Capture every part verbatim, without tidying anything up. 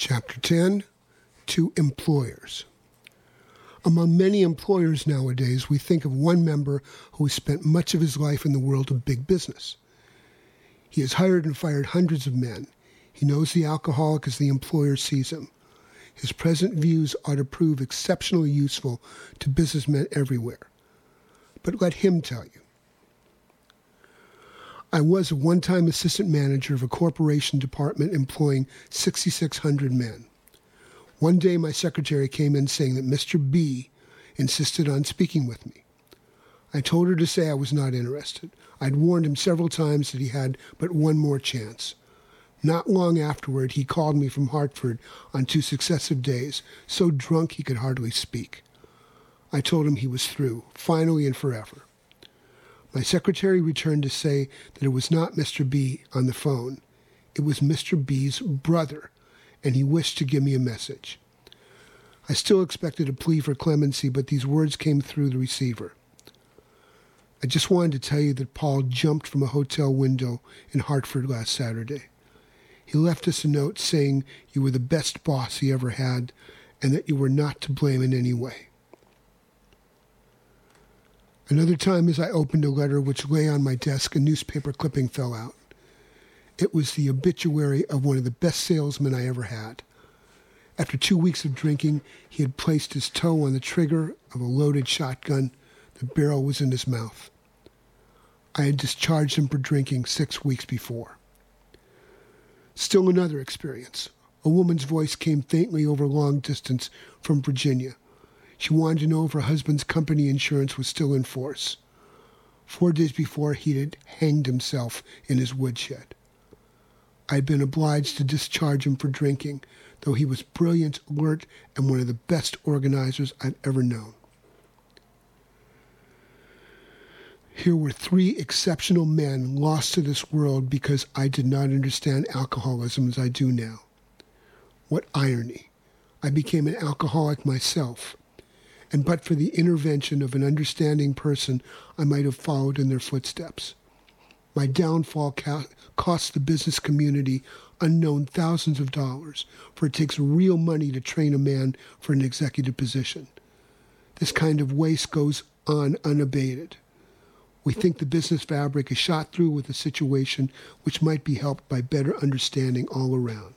Chapter ten, to employers. Among many employers nowadays, we think of one member who has spent much of his life in the world of big business. He has hired and fired hundreds of men. He knows the alcoholic as the employer sees him. His present views ought to prove exceptionally useful to businessmen everywhere. But let him tell you. I was a one-time assistant manager of a corporation department employing six thousand six hundred men. One day my secretary came in saying that Mister B insisted on speaking with me. I told her to say I was not interested. I'd warned him several times that he had but one more chance. Not long afterward, he called me from Hartford on two successive days, so drunk he could hardly speak. I told him he was through, finally and forever. My secretary returned to say that it was not Mister B on the phone. It was Mister B's brother, and he wished to give me a message. I still expected a plea for clemency, but these words came through the receiver. I just wanted to tell you that Paul jumped from a hotel window in Hartford last Saturday. He left us a note saying you were the best boss he ever had and that you were not to blame in any way. Another time as I opened a letter which lay on my desk, a newspaper clipping fell out. It was the obituary of one of the best salesmen I ever had. After two weeks of drinking, he had placed his toe on the trigger of a loaded shotgun. The barrel was in his mouth. I had discharged him for drinking six weeks before. Still another experience. A woman's voice came faintly over long distance from Virginia. She wanted to know if her husband's company insurance was still in force. Four days before, he had hanged himself in his woodshed. I had been obliged to discharge him for drinking, though he was brilliant, alert, and one of the best organizers I've ever known. Here were three exceptional men lost to this world because I did not understand alcoholism as I do now. What irony. I became an alcoholic myself, and but for the intervention of an understanding person, I might have followed in their footsteps. My downfall ca- cost the business community unknown thousands of dollars, for it takes real money to train a man for an executive position. This kind of waste goes on unabated. We think the business fabric is shot through with a situation which might be helped by better understanding all around.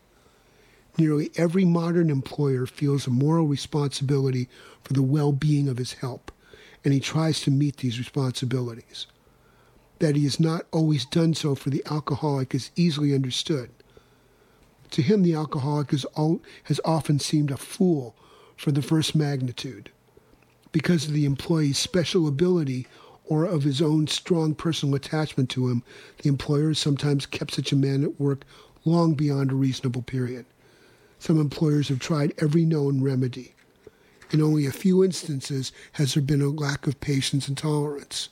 Nearly every modern employer feels a moral responsibility for the well-being of his help, and he tries to meet these responsibilities. That he has not always done so for the alcoholic is easily understood. To him, the alcoholic is all, has often seemed a fool for the first magnitude. Because of the employee's special ability or of his own strong personal attachment to him, the employer has sometimes kept such a man at work long beyond a reasonable period. Some employers have tried every known remedy. In only a few instances has there been a lack of patience and tolerance.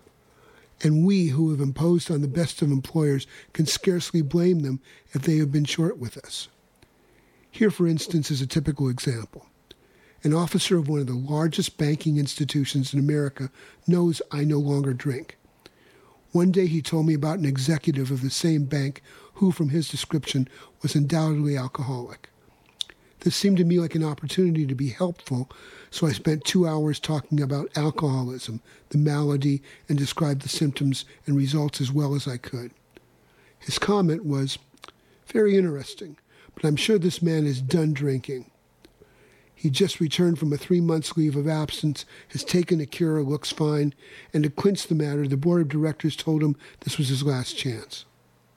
And we who have imposed on the best of employers can scarcely blame them if they have been short with us. Here, for instance, is a typical example. An officer of one of the largest banking institutions in America knows I no longer drink. One day he told me about an executive of the same bank who, from his description, was undoubtedly alcoholic. This seemed to me like an opportunity to be helpful, so I spent two hours talking about alcoholism, the malady, and described the symptoms and results as well as I could. His comment was, "Very interesting, but I'm sure this man is done drinking. He just returned from a three-month leave of absence, has taken a cure, looks fine, and to clinch the matter, the board of directors told him this was his last chance."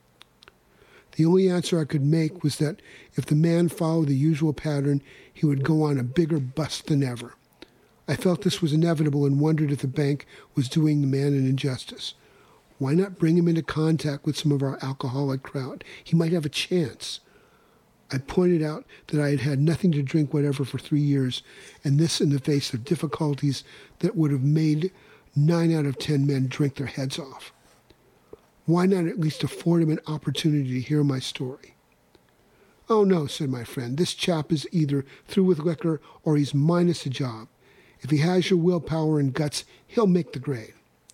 The only answer I could make was that if the man followed the usual pattern, he would go on a bigger bust than ever. I felt this was inevitable and wondered if the bank was doing the man an injustice. Why not bring him into contact with some of our alcoholic crowd? He might have a chance. I pointed out that I had had nothing to drink whatever for three years, and this in the face of difficulties that would have made nine out of ten men drink their heads off. Why not at least afford him an opportunity to hear my story? "Oh, no," said my friend. "This chap is either through with liquor or he's minus a job. If he has your willpower and guts, he'll make the grade."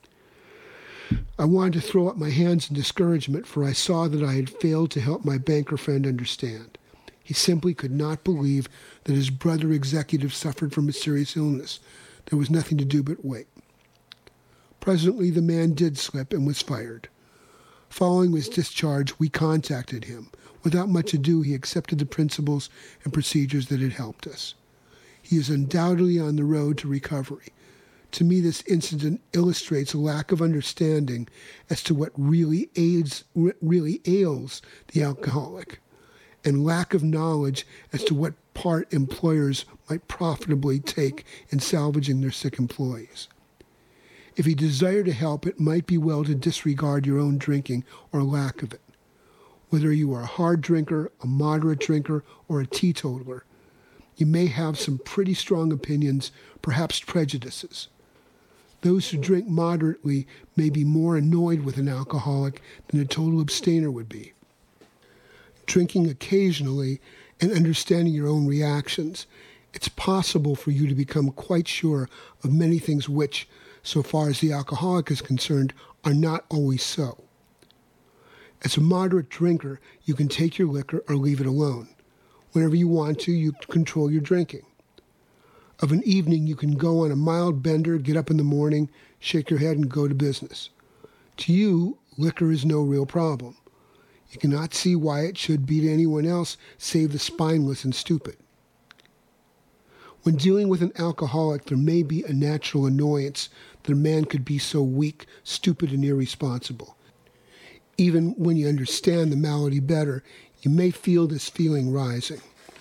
I wanted to throw up my hands in discouragement, for I saw that I had failed to help my banker friend understand. He simply could not believe that his brother executive suffered from a serious illness. There was nothing to do but wait. Presently, the man did slip and was fired. Following his discharge, we contacted him. Without much ado, he accepted the principles and procedures that had helped us. He is undoubtedly on the road to recovery. To me, this incident illustrates a lack of understanding as to what really aids, really ails the alcoholic, and lack of knowledge as to what part employers might profitably take in salvaging their sick employees. If you desire to help, it might be well to disregard your own drinking or lack of it. Whether you are a hard drinker, a moderate drinker, or a teetotaler, you may have some pretty strong opinions, perhaps prejudices. Those who drink moderately may be more annoyed with an alcoholic than a total abstainer would be. Drinking occasionally and understanding your own reactions, it's possible for you to become quite sure of many things which, so far as the alcoholic is concerned, are not always so. As a moderate drinker, you can take your liquor or leave it alone. Whenever you want to, you control your drinking. Of an evening, you can go on a mild bender, get up in the morning, shake your head, and go to business. To you, liquor is no real problem. You cannot see why it should be to anyone else save the spineless and stupid. When dealing with an alcoholic, there may be a natural annoyance that a man could be so weak, stupid, and irresponsible. Even when you understand the malady better, you may feel this feeling rising.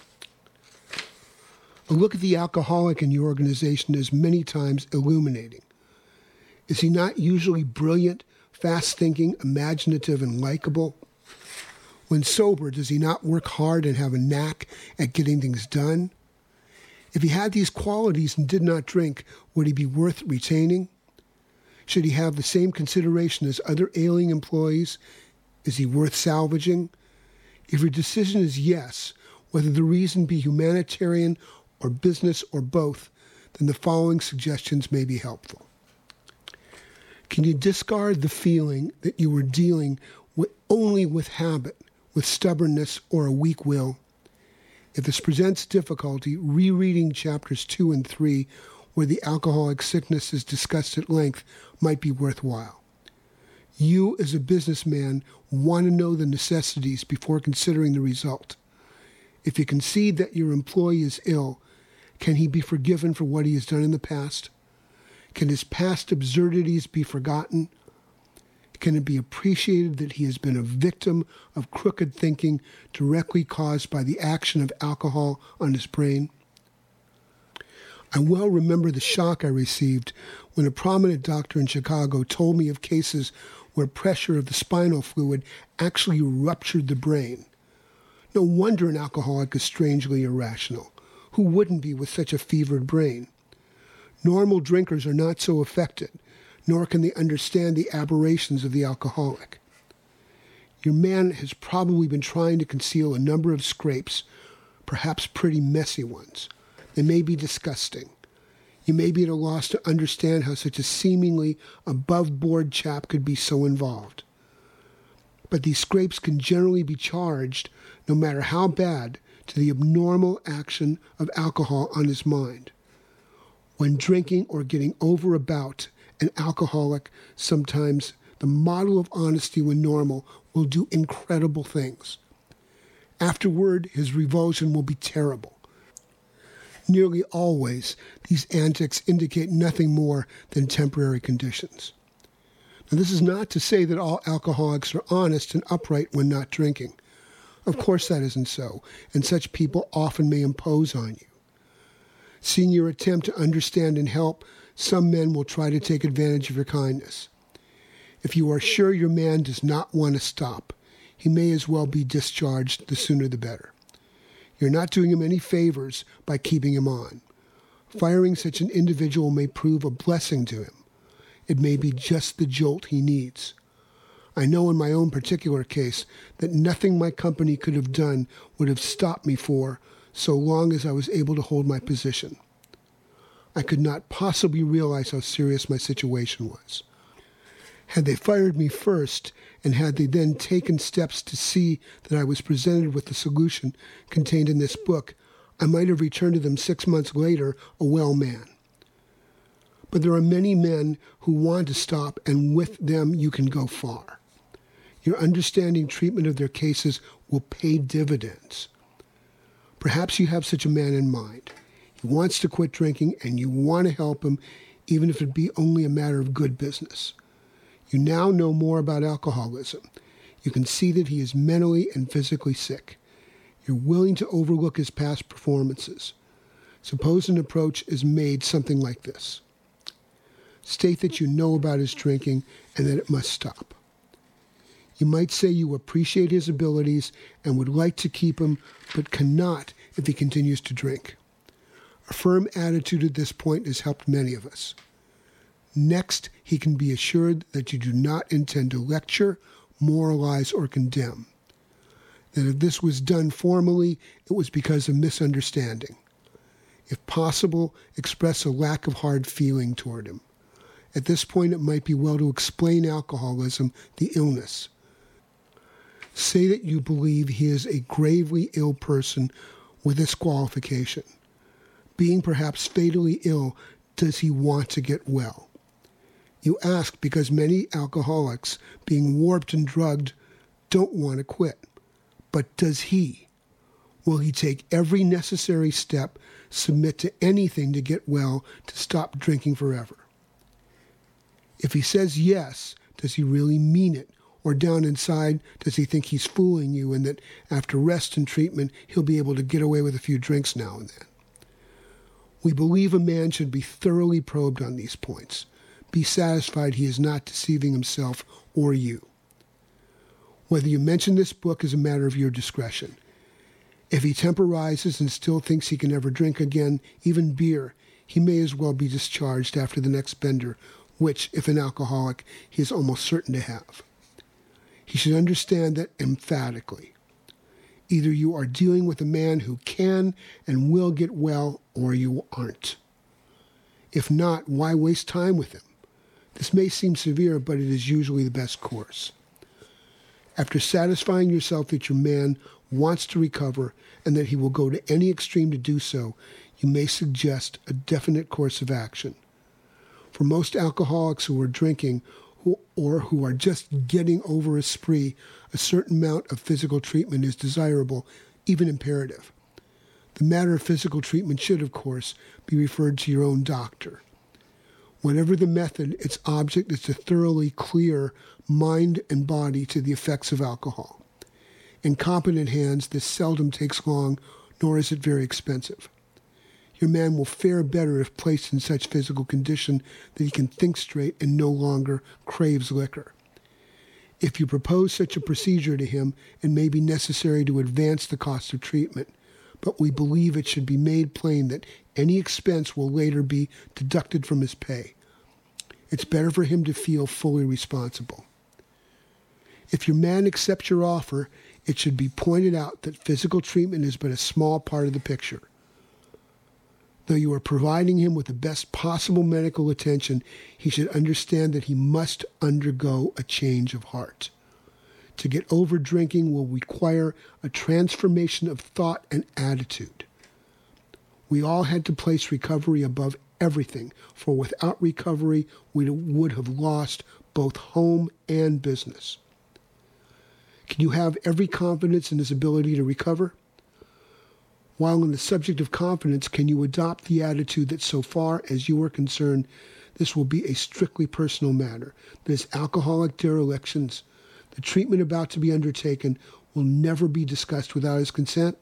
A look at the alcoholic in your organization is many times illuminating. Is he not usually brilliant, fast-thinking, imaginative, and likable? When sober, does he not work hard and have a knack at getting things done? If he had these qualities and did not drink, would he be worth retaining? Should he have the same consideration as other ailing employees? Is he worth salvaging? If your decision is yes, whether the reason be humanitarian or business or both, then the following suggestions may be helpful. Can you discard the feeling that you were dealing with only with habit, with stubbornness, or a weak will? If this presents difficulty, rereading chapters two and three, where the alcoholic sickness is discussed at length, might be worthwhile. You, as a businessman, want to know the necessities before considering the result. If you concede that your employee is ill, can he be forgiven for what he has done in the past? Can his past absurdities be forgotten? Can it be appreciated that he has been a victim of crooked thinking directly caused by the action of alcohol on his brain? I well remember the shock I received when a prominent doctor in Chicago told me of cases where pressure of the spinal fluid actually ruptured the brain. No wonder an alcoholic is strangely irrational. Who wouldn't be with such a fevered brain? Normal drinkers are not so affected, nor can they understand the aberrations of the alcoholic. Your man has probably been trying to conceal a number of scrapes, perhaps pretty messy ones. They may be disgusting. You may be at a loss to understand how such a seemingly above-board chap could be so involved. But these scrapes can generally be charged, no matter how bad, to the abnormal action of alcohol on his mind. When drinking or getting over about an alcoholic, sometimes the model of honesty when normal will do incredible things. Afterward, his revulsion will be terrible. Nearly always, these antics indicate nothing more than temporary conditions. Now, this is not to say that all alcoholics are honest and upright when not drinking. Of course that isn't so, and such people often may impose on you. Seeing your attempt to understand and help, some men will try to take advantage of your kindness. If you are sure your man does not want to stop, he may as well be discharged, the sooner the better. You're not doing him any favors by keeping him on. Firing such an individual may prove a blessing to him. It may be just the jolt he needs. I know in my own particular case that nothing my company could have done would have stopped me for so long as I was able to hold my position. I could not possibly realize how serious my situation was. Had they fired me first, and had they then taken steps to see that I was presented with the solution contained in this book, I might have returned to them six months later a well man. But there are many men who want to stop, and with them you can go far. Your understanding treatment of their cases will pay dividends. Perhaps you have such a man in mind. He wants to quit drinking, and you want to help him, even if it be only a matter of good business. You now know more about alcoholism. You can see that he is mentally and physically sick. You're willing to overlook his past performances. Suppose an approach is made something like this. State that you know about his drinking and that it must stop. You might say you appreciate his abilities and would like to keep him, but cannot if he continues to drink. A firm attitude at this point has helped many of us. Next, he can be assured that you do not intend to lecture, moralize, or condemn. That if this was done formally, it was because of misunderstanding. If possible, express a lack of hard feeling toward him. At this point, it might be well to explain alcoholism, the illness. Say that you believe he is a gravely ill person with this qualification. Being perhaps fatally ill, does he want to get well? You ask because many alcoholics, being warped and drugged, don't want to quit. But does he? Will he take every necessary step, submit to anything to get well, to stop drinking forever? If he says yes, does he really mean it? Or down inside, does he think he's fooling you and that after rest and treatment, he'll be able to get away with a few drinks now and then? We believe a man should be thoroughly probed on these points. Be satisfied he is not deceiving himself or you. Whether you mention this book is a matter of your discretion. If he temporizes and still thinks he can never drink again, even beer, he may as well be discharged after the next bender, which, if an alcoholic, he is almost certain to have. He should understand that emphatically. Either you are dealing with a man who can and will get well, or you aren't. If not, why waste time with him? This may seem severe, but it is usually the best course. After satisfying yourself that your man wants to recover and that he will go to any extreme to do so, you may suggest a definite course of action. For most alcoholics who are drinking who, or who are just getting over a spree, a certain amount of physical treatment is desirable, even imperative. The matter of physical treatment should, of course, be referred to your own doctor. Whatever the method, its object is to thoroughly clear mind and body to the effects of alcohol. In competent hands, this seldom takes long, nor is it very expensive. Your man will fare better if placed in such physical condition that he can think straight and no longer craves liquor. If you propose such a procedure to him, it may be necessary to advance the cost of treatment, but we believe it should be made plain that any expense will later be deducted from his pay. It's better for him to feel fully responsible. If your man accepts your offer, it should be pointed out that physical treatment is but a small part of the picture. Though you are providing him with the best possible medical attention, he should understand that he must undergo a change of heart. To get over drinking will require a transformation of thought and attitude. We all had to place recovery above everything, for without recovery, we would have lost both home and business. Can you have every confidence in his ability to recover? While on the subject of confidence, can you adopt the attitude that so far as you are concerned, this will be a strictly personal matter, that his alcoholic derelictions, the treatment about to be undertaken, will never be discussed without his consent?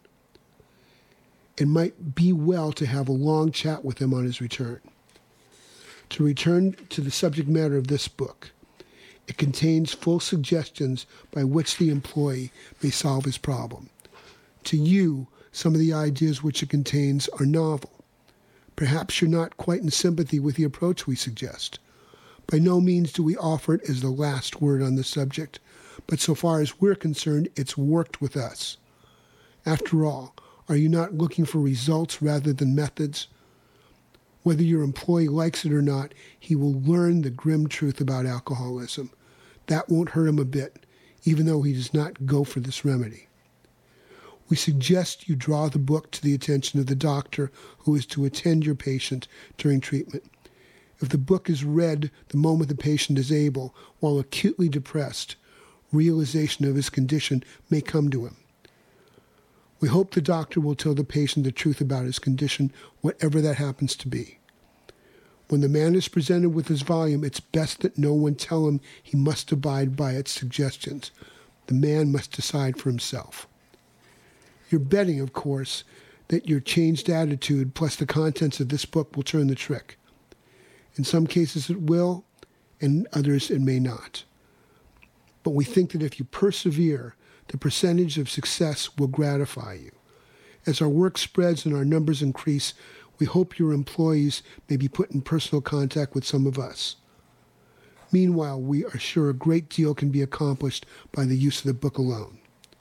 It might be well to have a long chat with him on his return. To return to the subject matter of this book, it contains full suggestions by which the employee may solve his problem. To you, some of the ideas which it contains are novel. Perhaps you're not quite in sympathy with the approach we suggest. By no means do we offer it as the last word on the subject, but so far as we're concerned, it's worked with us. After all, are you not looking for results rather than methods? Whether your employee likes it or not, he will learn the grim truth about alcoholism. That won't hurt him a bit, even though he does not go for this remedy. We suggest you draw the book to the attention of the doctor who is to attend your patient during treatment. If the book is read the moment the patient is able, while acutely depressed, realization of his condition may come to him. We hope the doctor will tell the patient the truth about his condition, whatever that happens to be. When the man is presented with his volume, it's best that no one tell him he must abide by its suggestions. The man must decide for himself. You're betting, of course, that your changed attitude plus the contents of this book will turn the trick. In some cases it will, and in others it may not. But we think that if you persevere, the percentage of success will gratify you. As our work spreads and our numbers increase, we hope your employees may be put in personal contact with some of us. Meanwhile, we are sure a great deal can be accomplished by the use of the book alone.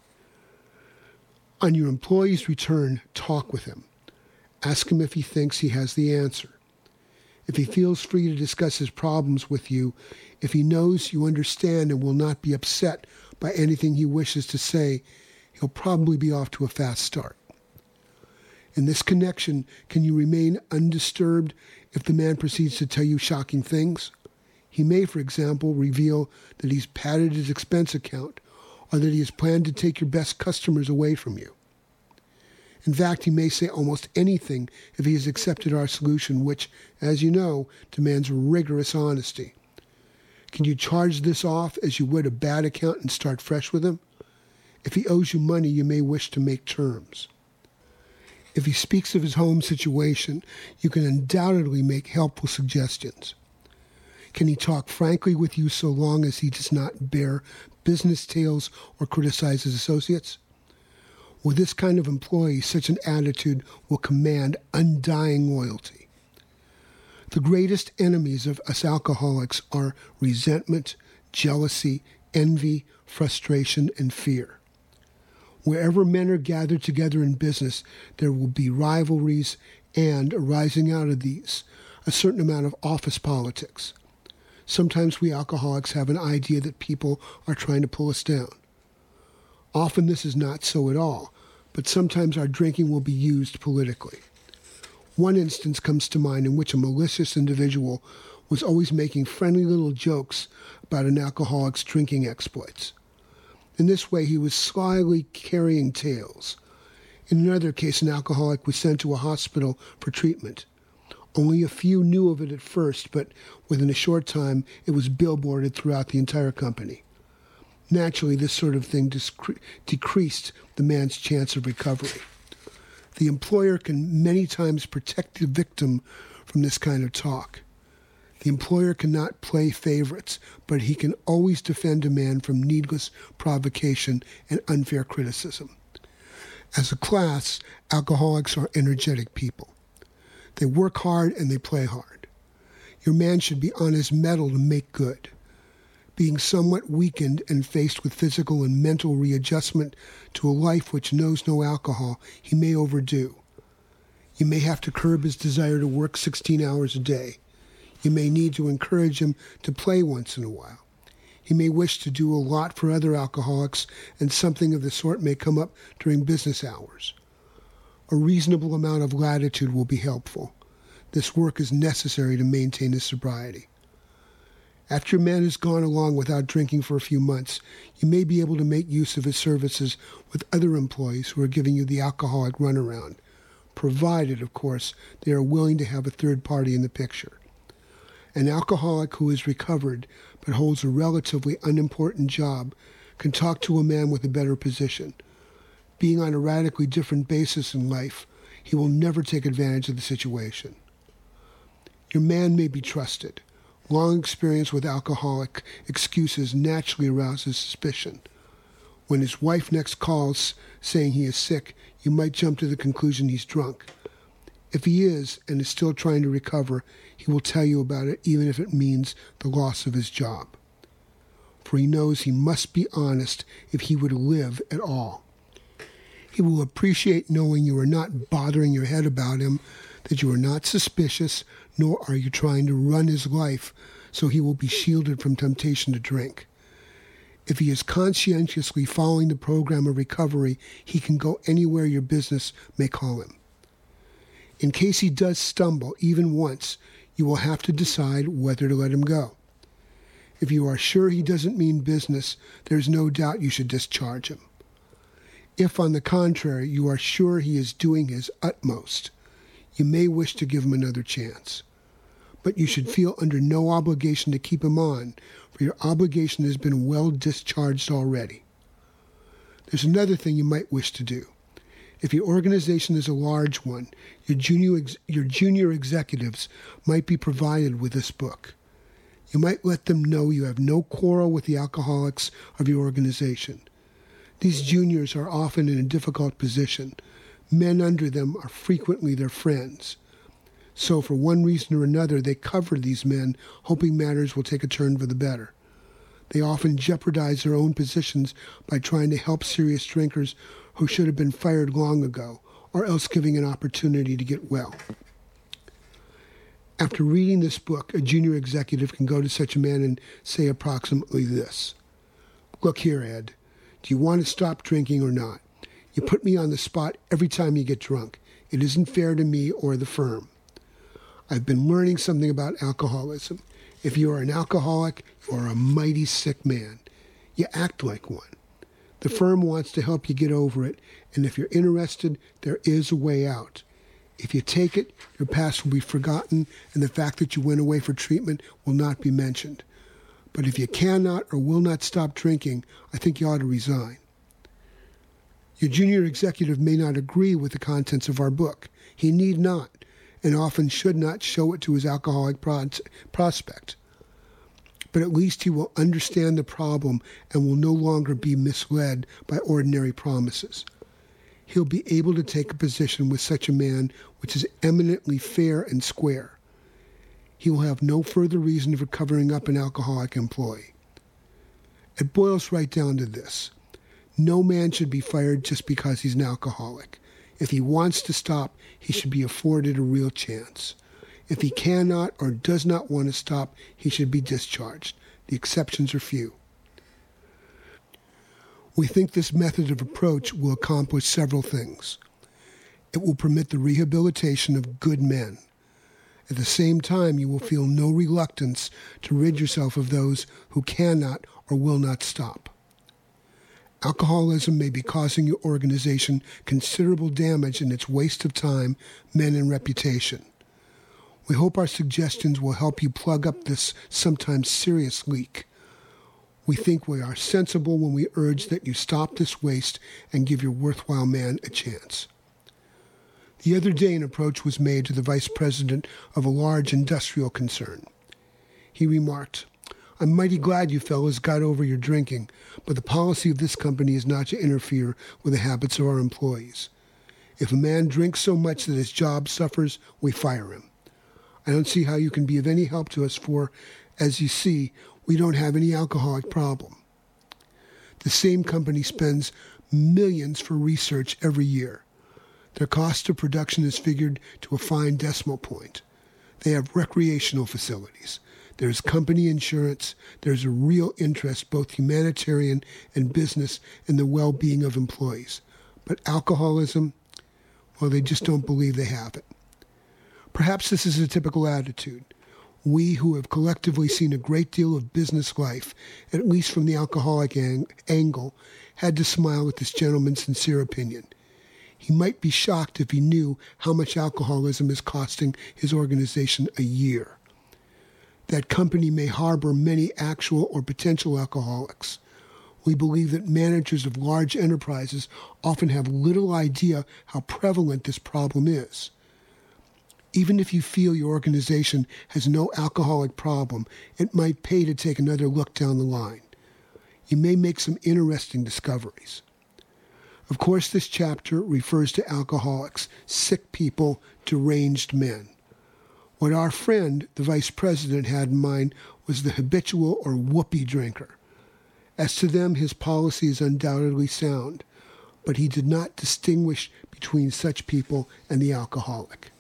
On your employee's return, talk with him. Ask him if he thinks he has the answer. If he feels free to discuss his problems with you, if he knows you understand and will not be upset by anything he wishes to say, he'll probably be off to a fast start. In this connection, can you remain undisturbed if the man proceeds to tell you shocking things? He may, for example, reveal that he's padded his expense account or that he has planned to take your best customers away from you. In fact, he may say almost anything if he has accepted our solution, which, as you know, demands rigorous honesty. Can you charge this off as you would a bad account and start fresh with him? If he owes you money, you may wish to make terms. If he speaks of his home situation, you can undoubtedly make helpful suggestions. Can he talk frankly with you so long as he does not bear business tales or criticize his associates? With this kind of employee, such an attitude will command undying loyalty. The greatest enemies of us alcoholics are resentment, jealousy, envy, frustration, and fear. Wherever men are gathered together in business, there will be rivalries and, arising out of these, a certain amount of office politics. Sometimes we alcoholics have an idea that people are trying to pull us down. Often this is not so at all, but sometimes our drinking will be used politically. One instance comes to mind in which a malicious individual was always making friendly little jokes about an alcoholic's drinking exploits. In this way, he was slyly carrying tales. In another case, an alcoholic was sent to a hospital for treatment. Only a few knew of it at first, but within a short time, it was billboarded throughout the entire company. Naturally, this sort of thing discre- decreased the man's chance of recovery. The employer can many times protect the victim from this kind of talk. The employer cannot play favorites, but he can always defend a man from needless provocation and unfair criticism. As a class, alcoholics are energetic people. They work hard and they play hard. Your man should be on his mettle to make good. Being somewhat weakened and faced with physical and mental readjustment to a life which knows no alcohol, he may overdo. You may have to curb his desire to work sixteen hours a day. You may need to encourage him to play once in a while. He may wish to do a lot for other alcoholics, and something of the sort may come up during business hours. A reasonable amount of latitude will be helpful. This work is necessary to maintain his sobriety. After your man has gone along without drinking for a few months, you may be able to make use of his services with other employees who are giving you the alcoholic runaround, provided, of course, they are willing to have a third party in the picture. An alcoholic who is recovered but holds a relatively unimportant job can talk to a man with a better position. Being on a radically different basis in life, he will never take advantage of the situation. Your man may be trusted. Long experience with alcoholic excuses naturally arouses suspicion. When his wife next calls saying he is sick, you might jump to the conclusion he's drunk. If he is and is still trying to recover, he will tell you about it even if it means the loss of his job. For he knows he must be honest if he would live at all. He will appreciate knowing you are not bothering your head about him, that you are not suspicious, nor are you trying to run his life, so he will be shielded from temptation to drink. If he is conscientiously following the program of recovery, he can go anywhere your business may call him. In case he does stumble even once, you will have to decide whether to let him go. If you are sure he doesn't mean business, there is no doubt you should discharge him. If, on the contrary, you are sure he is doing his utmost, you may wish to give him another chance. But you should feel under no obligation to keep him on, for your obligation has been well discharged already. There's another thing you might wish to do. If your organization is a large one, your junior, ex- your junior executives might be provided with this book. You might let them know you have no quarrel with the alcoholics of your organization. These juniors are often in a difficult position. Men under them are frequently their friends. So for one reason or another, they cover these men, hoping matters will take a turn for the better. They often jeopardize their own positions by trying to help serious drinkers who should have been fired long ago, or else giving an opportunity to get well. After reading this book, a junior executive can go to such a man and say approximately this: "Look here, Ed, do you want to stop drinking or not? You put me on the spot every time you get drunk. It isn't fair to me or the firm. I've been learning something about alcoholism. If you are an alcoholic, you are a mighty sick man. You act like one. The firm wants to help you get over it, and if you're interested, there is a way out. If you take it, your past will be forgotten, and the fact that you went away for treatment will not be mentioned. But if you cannot or will not stop drinking, I think you ought to resign." Your junior executive may not agree with the contents of our book. He need not, and often should not show it to his alcoholic prospect. But at least he will understand the problem and will no longer be misled by ordinary promises. He'll be able to take a position with such a man which is eminently fair and square. He will have no further reason for covering up an alcoholic employee. It boils right down to this. No man should be fired just because he's an alcoholic. If he wants to stop, he should be afforded a real chance. If he cannot or does not want to stop, he should be discharged. The exceptions are few. We think this method of approach will accomplish several things. It will permit the rehabilitation of good men. At the same time, you will feel no reluctance to rid yourself of those who cannot or will not stop. Alcoholism may be causing your organization considerable damage in its waste of time, men, and reputation. We hope our suggestions will help you plug up this sometimes serious leak. We think we are sensible when we urge that you stop this waste and give your worthwhile man a chance. The other day, an approach was made to the vice president of a large industrial concern. He remarked, "I'm mighty glad you fellows got over your drinking, but the policy of this company is not to interfere with the habits of our employees. If a man drinks so much that his job suffers, we fire him. I don't see how you can be of any help to us, for, as you see, we don't have any alcoholic problem. The same company spends millions for research every year. Their cost of production is figured to a fine decimal point. They have recreational facilities. There's company insurance. There's a real interest, both humanitarian and business, in the well-being of employees. But alcoholism, well, they just don't believe they have it. Perhaps this is a typical attitude. We who have collectively seen a great deal of business life, at least from the alcoholic ang- angle, had to smile at this gentleman's sincere opinion. He might be shocked if he knew how much alcoholism is costing his organization a year. That company may harbor many actual or potential alcoholics. We believe that managers of large enterprises often have little idea how prevalent this problem is. Even if you feel your organization has no alcoholic problem, it might pay to take another look down the line. You may make some interesting discoveries. Of course, this chapter refers to alcoholics, sick people, deranged men. What our friend, the vice president, had in mind was the habitual or whoopee drinker. As to them, his policy is undoubtedly sound, but he did not distinguish between such people and the alcoholic.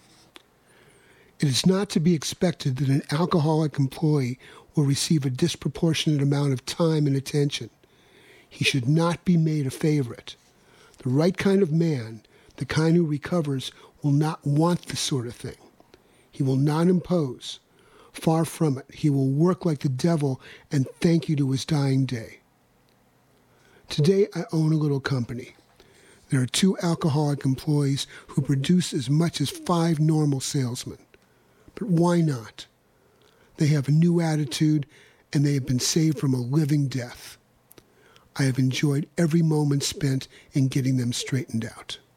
It is not to be expected that an alcoholic employee will receive a disproportionate amount of time and attention. He should not be made a favorite. The right kind of man, the kind who recovers, will not want this sort of thing. He will not impose. Far from it. He will work like the devil and thank you to his dying day. Today, I own a little company. There are two alcoholic employees who produce as much as five normal salesmen. But why not? They have a new attitude, and they have been saved from a living death. I have enjoyed every moment spent in getting them straightened out.